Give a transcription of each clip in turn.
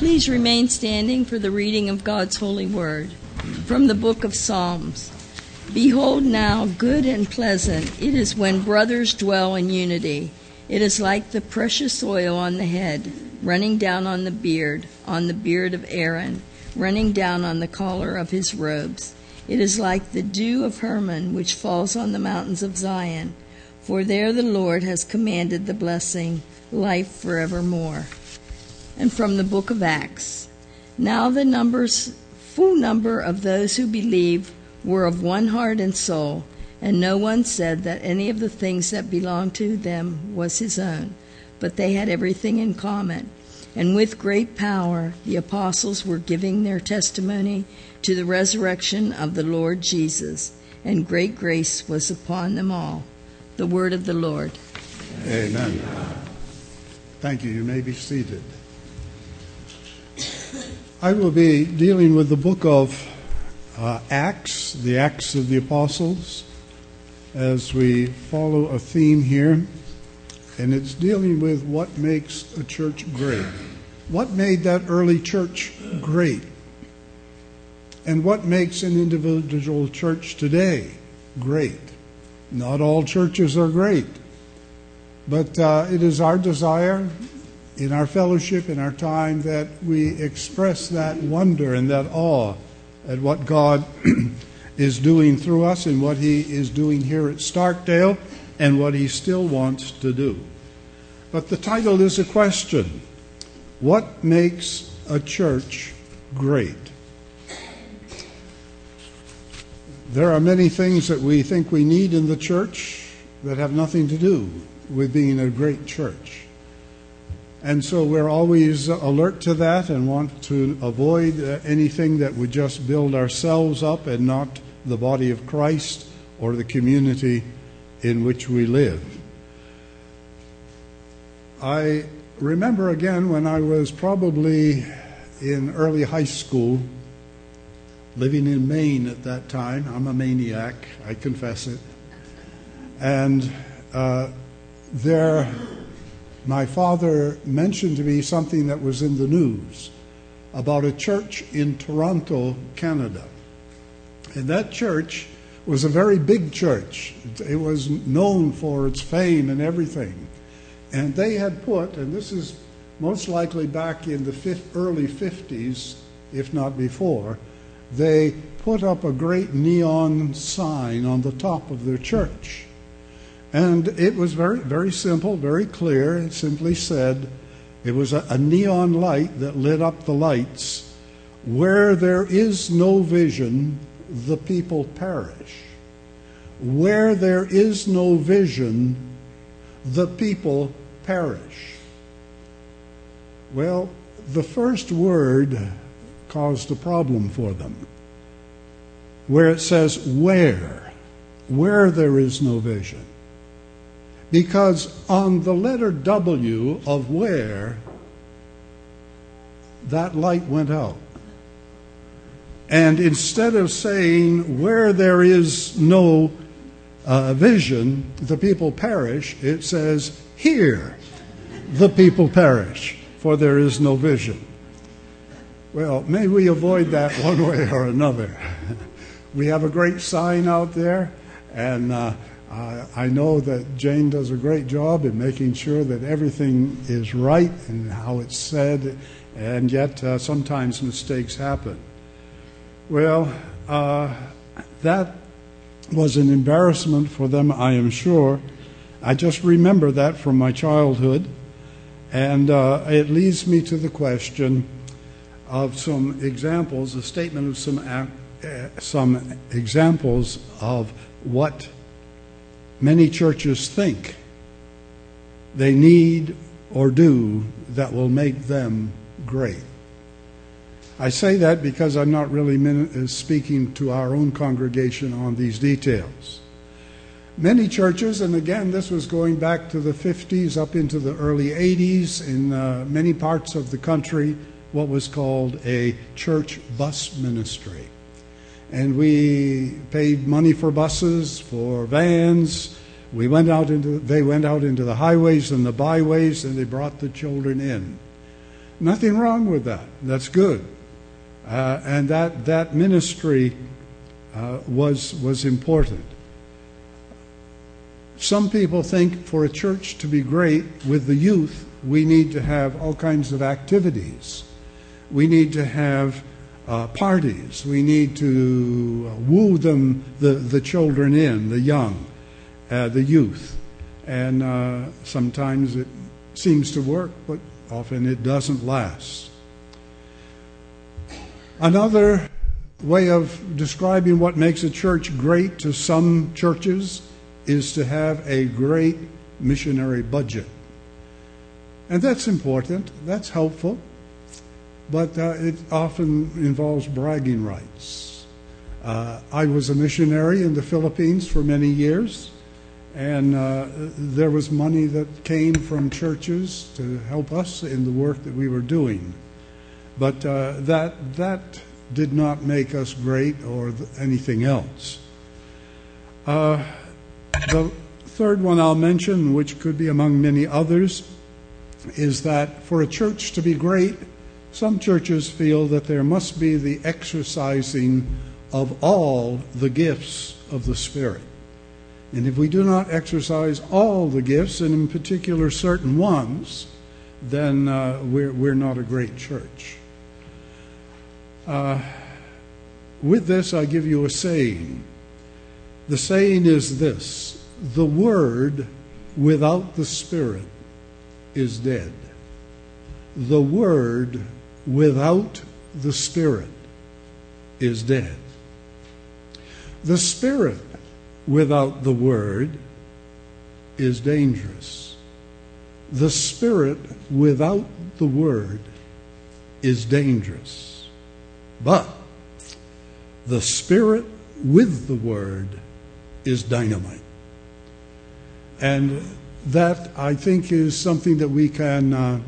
Please remain standing for the reading of God's holy word. From the book of Psalms. Behold now, good and pleasant, it is when brothers dwell in unity. It is like the precious oil on the head, running down on the beard of Aaron, running down on the collar of his robes. It is like the dew of Hermon, which falls on the mountains of Zion. For there the Lord has commanded the blessing, life forevermore. And from the book of Acts. Now the full number of those who believed were of one heart and soul, and no one said that any of the things that belonged to them was his own, but they had everything in common. And with great power the apostles were giving their testimony to the resurrection of the Lord Jesus, and great grace was upon them all. The word of the Lord. Amen. Thank you. You may be seated. I will be dealing with the book of Acts, the Acts of the Apostles, as we follow a theme here. And it's dealing with what makes a church great. What made that early church great? And what makes an individual church today great? Not all churches are great. But it is our desire in our fellowship, in our time, that we express that wonder and that awe at what God is doing through us and what He is doing here at Starkdale and what He still wants to do. But the title is a question. What makes a church great? There are many things that we think we need in the church that have nothing to do with being a great church. And so we're always alert to that and want to avoid anything that would just build ourselves up and not the body of Christ or the community in which we live. I remember again when I was probably in early high school, living in Maine at that time. I'm a maniac, I confess it. And my father mentioned to me something that was in the news about a church in Toronto, Canada. And that church was a very big church. It was known for its fame and everything. And they had put, and this is most likely back in the early 50s, if not before, they put up a great neon sign on the top of their church. And it was very, very simple, very clear. It simply said, it was a neon light that lit up the lights. Where there is no vision, the people perish. Where there is no vision, the people perish. Well, the first word caused a problem for them. Where it says where there is no vision. Because on the letter W of where, that light went out. And instead of saying where there is no vision, the people perish, it says here the people perish, for there is no vision. Well, may we avoid that one way or another. We have a great sign out there, and I know that Jane does a great job in making sure that everything is right and how it's said, and yet sometimes mistakes happen. Well, that was an embarrassment for them, I am sure. I just remember that from my childhood, and it leads me to the question of some examples, a statement of some examples of what many churches think they need or do that will make them great. I say that because I'm not really speaking to our own congregation on these details. Many churches, and again this was going back to the 50s up into the early 80s in many parts of the country, what was called a church bus ministry. And we paid money for buses, for vans. They went out into the highways and the byways, and they brought the children in. Nothing wrong with that. That's good. And that ministry was important. Some people think for a church to be great with the youth, we need to have all kinds of activities. We need to have parties. We need to woo them, the children in, the young, the youth. And sometimes it seems to work, but often it doesn't last. Another way of describing what makes a church great to some churches is to have a great missionary budget. And that's important, that's helpful, but it often involves bragging rights. I was a missionary in the Philippines for many years, and there was money that came from churches to help us in the work that we were doing. But that did not make us great or anything else. The third one I'll mention, which could be among many others, is that for a church to be great, some churches feel that there must be the exercising of all the gifts of the Spirit. And if we do not exercise all the gifts, and in particular certain ones, then we're not a great church. With this, I give you a saying. The saying is this: the Word without the Spirit is dead. The Word without the Spirit is dead. The Spirit without the Word is dangerous. The Spirit without the Word is dangerous. But the Spirit with the Word is dynamite. And that, I think, is something that we can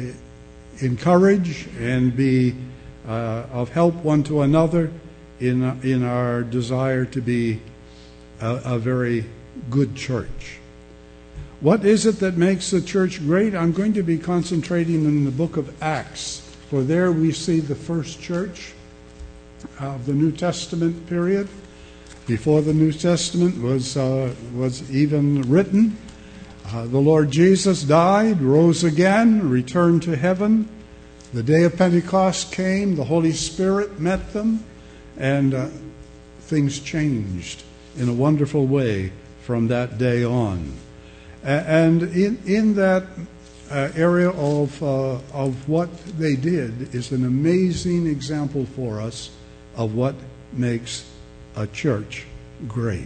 encourage and be of help one to another in our desire to be a very good church. What is it that makes the church great? I'm going to be concentrating in the book of Acts, for there we see the first church of the New Testament period. Before the New Testament was even written, the Lord Jesus died, rose again, returned to heaven. The day of Pentecost came, the Holy Spirit met them, and things changed in a wonderful way from that day on. And in that area of what they did is an amazing example for us of what makes a church great.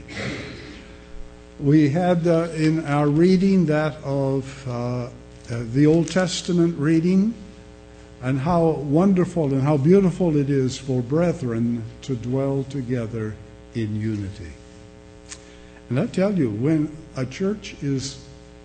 We had in our reading that of the Old Testament reading, and how wonderful and how beautiful it is for brethren to dwell together in unity. And I tell you, when a church is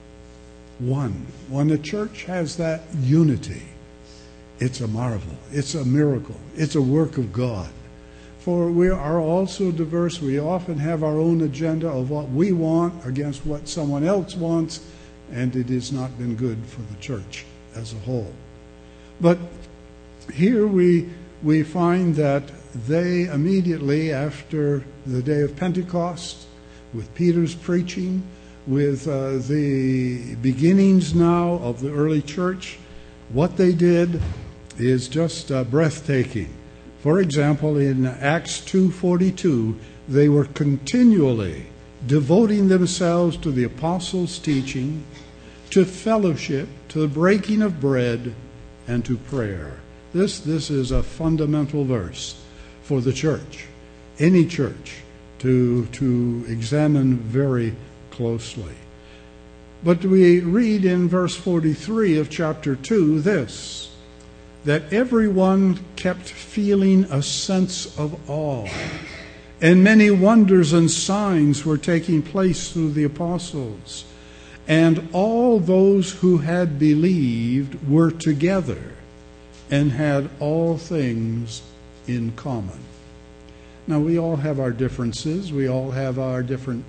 one, when a church has that unity, it's a marvel, it's a miracle, it's a work of God. For we are all so diverse, we often have our own agenda of what we want against what someone else wants, and it has not been good for the church as a whole. But here we find that they immediately after the day of Pentecost, with Peter's preaching, with the beginnings now of the early church, what they did is just breathtaking. For example, in Acts 2:42, they were continually devoting themselves to the apostles' teaching, to fellowship, to the breaking of bread, and to prayer. This is a fundamental verse for the church, any church, to examine very closely. But we read in verse 43 of chapter 2 this, that everyone kept feeling a sense of awe, and many wonders and signs were taking place through the apostles, and all those who had believed were together and had all things in common. Now, we all have our differences, we all have our different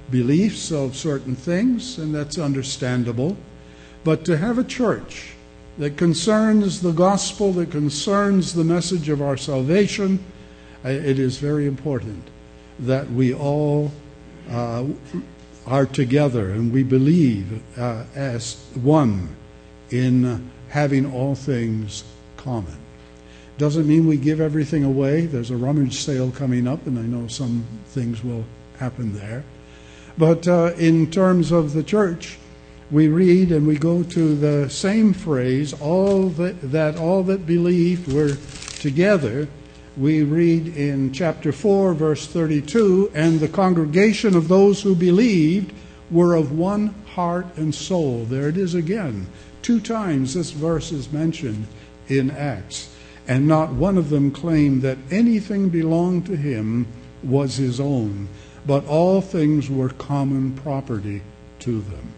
beliefs of certain things, and that's understandable. But to have a church that concerns the gospel, that concerns the message of our salvation, it is very important that we all are together and we believe as one in having all things common. Doesn't mean we give everything away. There's a rummage sale coming up, and I know some things will happen there. But in terms of the church, we read and we go to the same phrase, all that believed were together. We read in chapter 4, verse 32, and the congregation of those who believed were of one heart and soul. There it is again. 2 times this verse is mentioned in Acts. And not one of them claimed that anything belonged to him was his own, but all things were common property to them.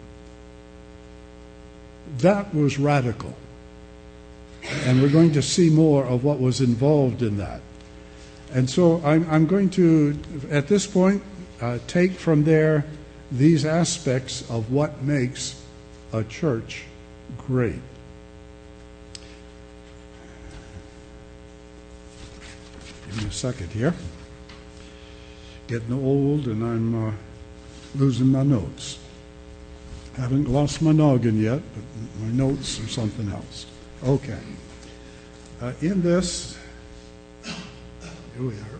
That was radical. And we're going to see more of what was involved in that. And so I'm going to, at this point, take from there these aspects of what makes a church great. Give me a second here. Getting old and I'm losing my notes. Haven't lost my noggin yet, but my notes are something else. Okay. In this, here we are.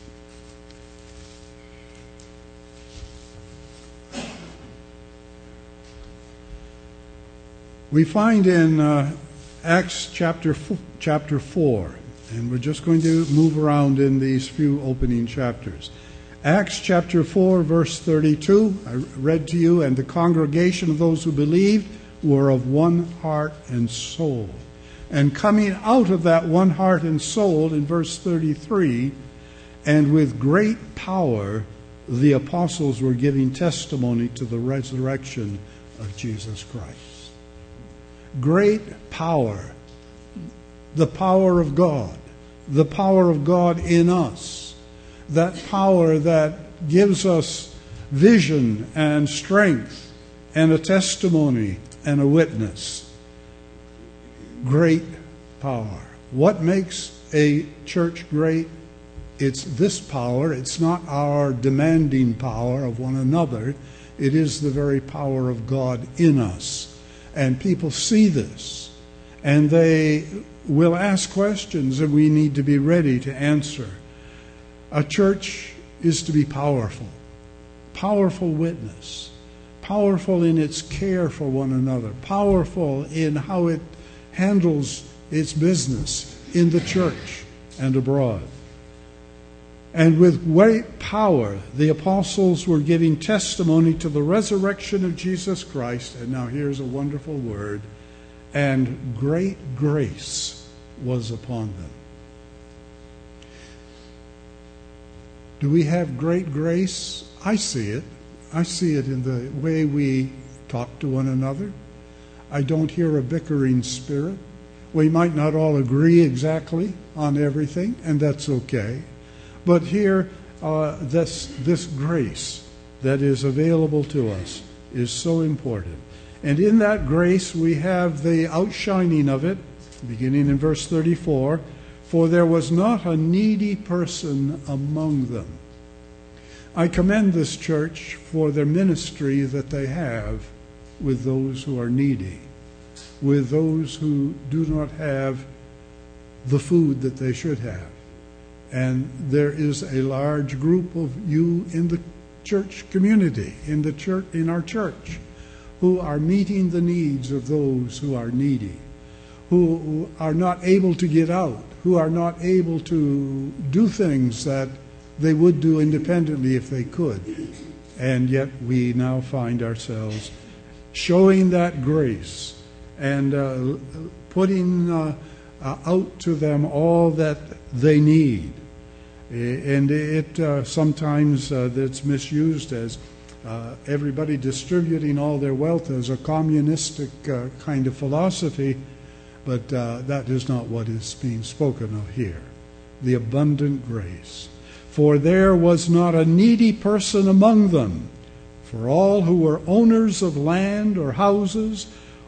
We find in Acts chapter 4, and we're just going to move around in these few opening chapters. Acts chapter 4, verse 32, I read to you, and the congregation of those who believed were of one heart and soul. And coming out of that one heart and soul, in verse 33, and with great power the apostles were giving testimony to the resurrection of Jesus Christ. Great power, the power of God in us, that power that gives us vision and strength and a testimony and a witness. Great power. What makes a church great? It's this power. It's not our demanding power of one another. It is the very power of God in us. And people see this, and they will ask questions, and we need to be ready to answer. A church is to be powerful. Powerful witness. Powerful in its care for one another. Powerful in how it handles its business in the church and abroad. And with great power, the apostles were giving testimony to the resurrection of Jesus Christ. And now here's a wonderful word. And great grace was upon them. Do we have great grace? I see it. I see it in the way we talk to one another. I don't hear a bickering spirit. We might not all agree exactly on everything, and that's okay. But here, this grace that is available to us is so important. And in that grace, we have the outshining of it, beginning in verse 34, for there was not a needy person among them. I commend this church for their ministry that they have with those who are needy, with those who do not have the food that they should have. And there is a large group of you in the church community, in our church, who are meeting the needs of those who are needy, who are not able to get out, who are not able to do things that they would do independently if they could. And yet we now find ourselves showing that grace and putting out to them all that they need. And it sometimes it's misused as everybody distributing all their wealth as a communistic kind of philosophy, but that is not what is being spoken of here. The abundant grace. For there was not a needy person among them, for all who were owners of land or houses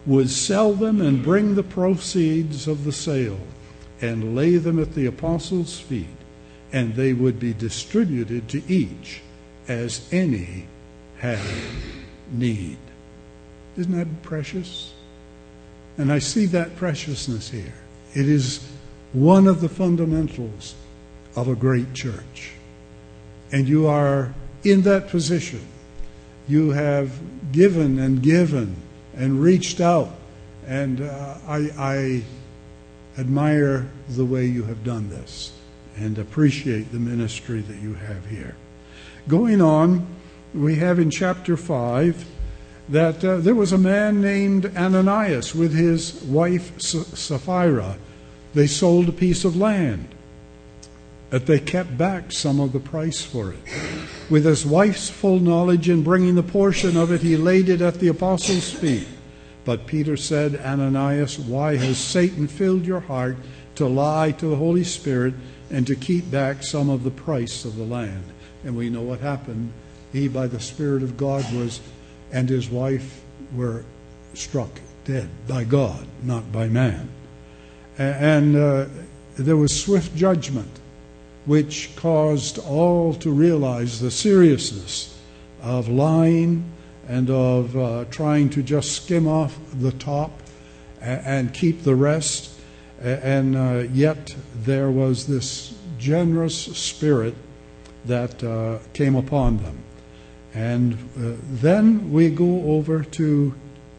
would sell them and bring the proceeds of the sale and lay them at the apostles' feet, and they would be distributed to each as any had need. Isn't that precious? And I see that preciousness here. It is one of the fundamentals of a great church. And you are in that position. You have given and reached out. And I admire the way you have done this and appreciate the ministry that you have here. Going on, we have in chapter 5 that there was a man named Ananias with his wife Sapphira. They sold a piece of land, but they kept back some of the price for it. With his wife's full knowledge, in bringing the portion of it, he laid it at the apostles' feet. But Peter said, Ananias, why has Satan filled your heart to lie to the Holy Spirit and to keep back some of the price of the land? And we know what happened. He, by the Spirit of God, and his wife were struck dead by God, not by man. And there was swift judgment, which caused all to realize the seriousness of lying and of trying to just skim off the top and keep the rest. And yet there was this generous spirit that came upon them. And then we go over to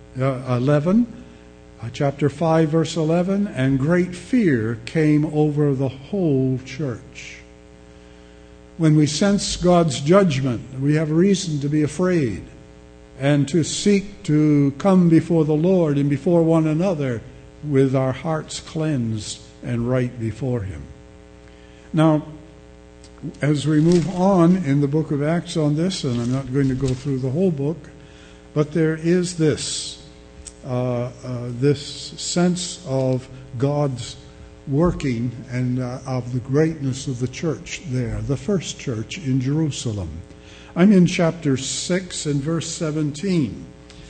11, chapter 5, verse 11, and great fear came over the whole church. When we sense God's judgment, we have reason to be afraid and to seek to come before the Lord and before one another with our hearts cleansed and right before Him. Now, as we move on in the book of Acts on this, and I'm not going to go through the whole book, but there is this sense of God's working and of the greatness of the church there, the first church in Jerusalem. I'm in chapter 6 and verse 17.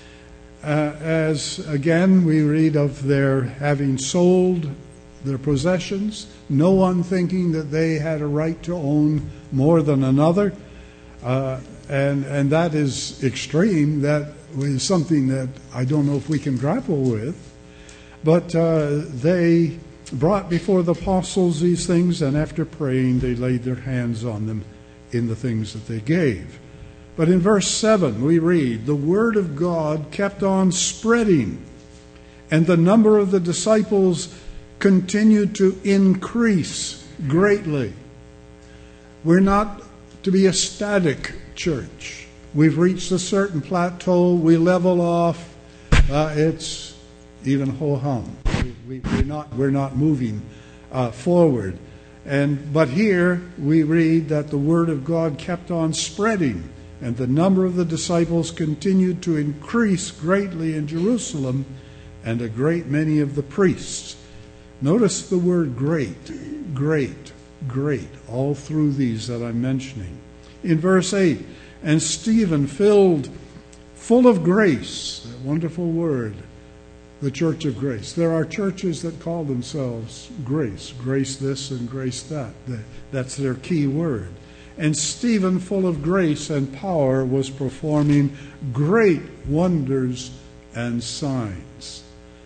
As again we read of their having sold their possessions, no one thinking that they had a right to own more than another. And that is extreme. That is something that I don't know if we can grapple with. But they brought before the apostles these things, and after praying, they laid their hands on them in the things that they gave. But in verse 7, we read, the word of God kept on spreading, and the number of the disciples continued to increase greatly. We're not to be a static church. We've reached a certain plateau. We level off. It's even ho-hum. We're not moving forward. But here we read that the word of God kept on spreading, and the number of the disciples continued to increase greatly in Jerusalem, and a great many of the priests. Notice the word great, great, great, all through these that I'm mentioning. In verse 8, and Stephen filled full of grace, that wonderful word, the church of grace. There are churches that call themselves grace this and grace that. That's their key word. And Stephen, full of grace and power, was performing great wonders and signs.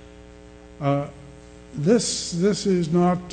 This is not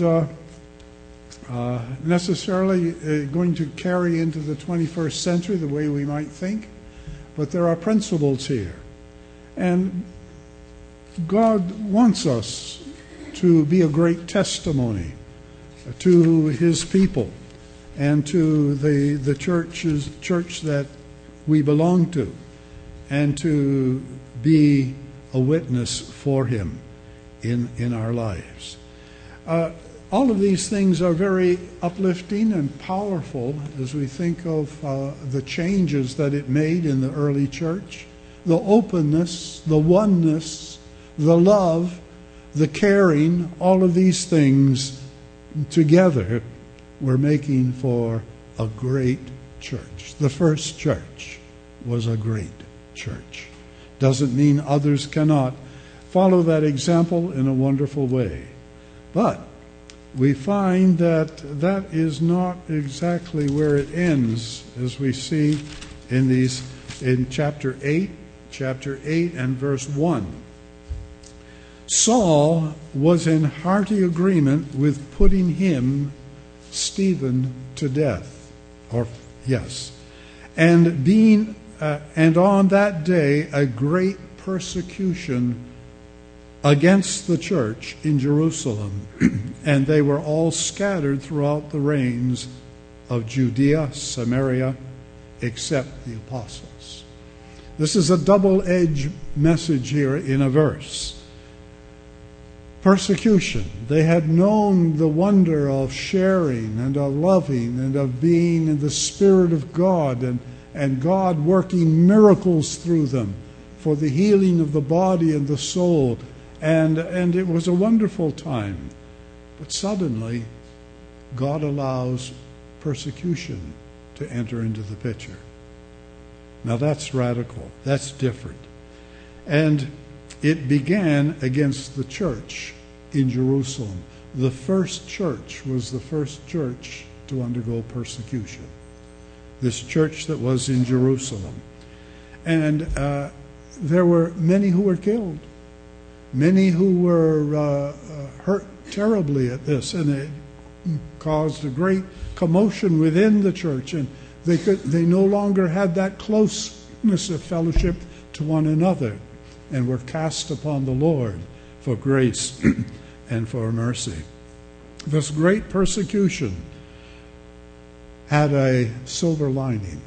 necessarily going to carry into the 21st century the way we might think, but there are principles here. And God wants us to be a great testimony to His people and to the church that we belong to, and to be a witness for Him in our lives. All of these things are very uplifting and powerful as we think of the changes that it made in the early church. The openness, the oneness, the love, the caring, all of these things together were making for a great church. The first church was a great church. Doesn't mean others cannot follow that example in a wonderful way. But we find that that is not exactly where it ends, as we see in chapter 8 and verse 1. Saul was in hearty agreement with putting him, Stephen, to death. And on that day a great persecution against the church in Jerusalem, and they were all scattered throughout the reigns of Judea, Samaria, except the apostles. This is a double-edged message here in a verse. Persecution. They had known the wonder of sharing and of loving and of being in the Spirit of God and God working miracles through them for the healing of the body and the soul. And it was a wonderful time. But suddenly, God allows persecution to enter into the picture. Now that's radical. That's different. And it began against the church in Jerusalem. The first church was the first church to undergo persecution. This church that was in Jerusalem. And there were many who were killed. Many who were hurt terribly at this, and it caused a great commotion within the church, and they no longer had that closeness of fellowship to one another, and were cast upon the Lord for grace and for mercy. This great persecution had a silver lining.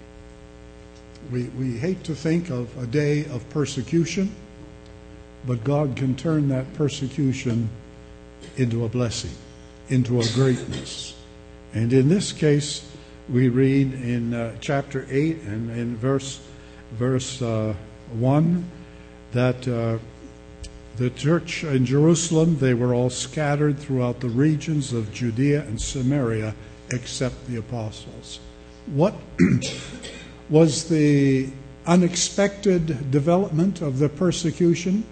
We hate to think of a day of persecution, but God can turn that persecution into a blessing, into a greatness. And in this case, we read in chapter 8 and in verse 1 that the church in Jerusalem, they were all scattered throughout the regions of Judea and Samaria except the apostles. What was the unexpected development of the persecution?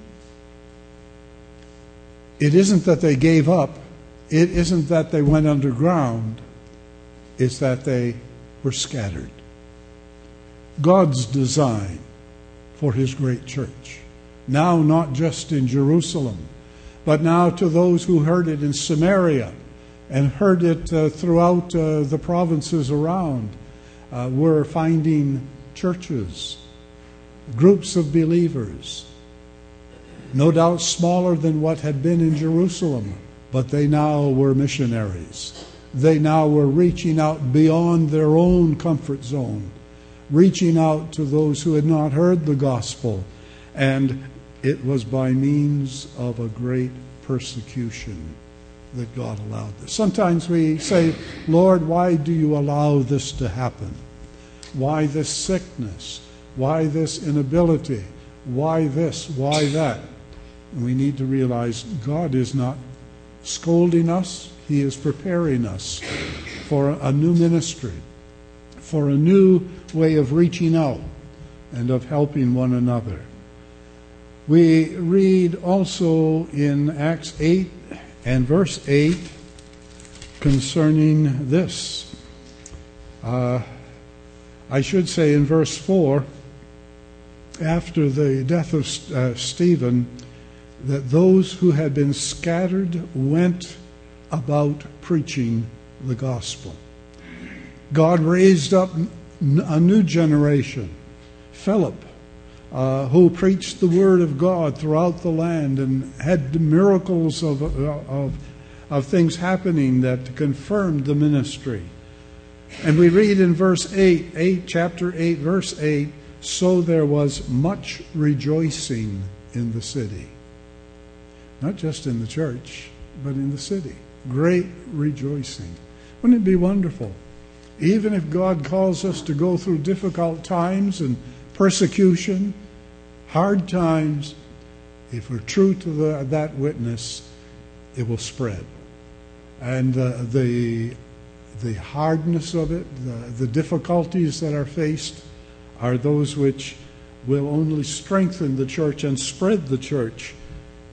It isn't that they gave up. It isn't that they went underground. It's that they were scattered. God's design for His great church. Now not just in Jerusalem, but now to those who heard it in Samaria and heard it throughout the provinces around. We're finding churches, groups of believers, no doubt smaller than what had been in Jerusalem, but they now were missionaries. They now were reaching out beyond their own comfort zone, reaching out to those who had not heard the gospel. And it was by means of a great persecution that God allowed this. Sometimes we say, Lord, why do you allow this to happen? Why this sickness? Why this inability? Why this? Why that? And we need to realize God is not scolding us. He is preparing us for a new ministry, for a new way of reaching out and of helping one another. We read also in Acts 8 and verse 8 concerning this. I should say in verse 4, after the death of Stephen, that those who had been scattered went about preaching the gospel. God raised up a new generation, Philip, who preached the word of God throughout the land and had miracles of things happening that confirmed the ministry. And we read in verse 8, chapter 8, verse 8, so there was much rejoicing in the city. Not just in the church, but in the city. Great rejoicing. Wouldn't it be wonderful? Even if God calls us to go through difficult times and persecution, hard times, if we're true to that witness, it will spread. And the hardness of it, the difficulties that are faced, are those which will only strengthen the church and spread the church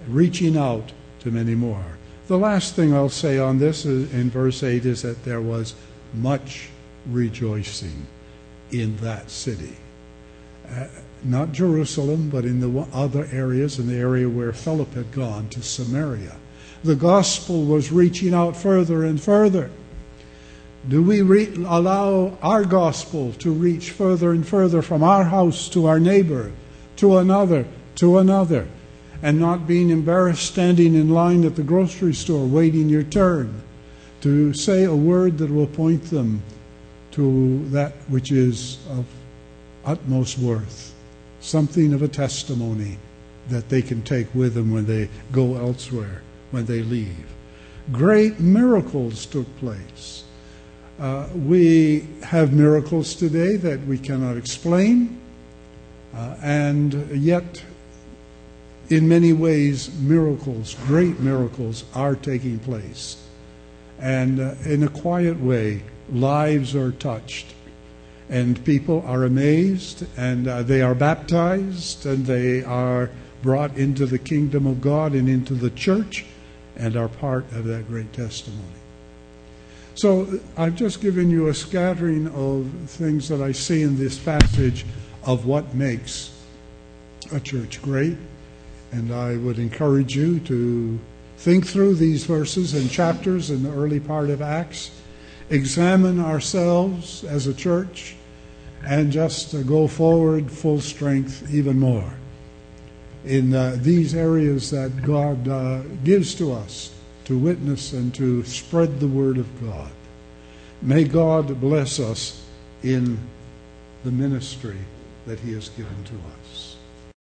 reaching out to many more. The last thing I'll say on this in verse 8 is that there was much rejoicing in that city. Not Jerusalem, but in the other areas, in the area where Philip had gone, to Samaria. The gospel was reaching out further and further. Do we allow our gospel to reach further and further from our house to our neighbor, to another, and not being embarrassed standing in line at the grocery store waiting your turn, to say a word that will point them to that which is of utmost worth, something of a testimony that they can take with them when they go elsewhere, when they leave. Great miracles took place. We have miracles today that we cannot explain, and yet in many ways miracles, great miracles, are taking place. And in a quiet way, lives are touched, and people are amazed, and they are baptized, and they are brought into the kingdom of God and into the church, and are part of that great testimony. So I've just given you a scattering of things that I see in this passage of what makes a church great, and I would encourage you to think through these verses and chapters in the early part of Acts, examine ourselves as a church, and just go forward full strength even more in these areas that God gives to us to witness and to spread the word of God. May God bless us in the ministry that He has given to us.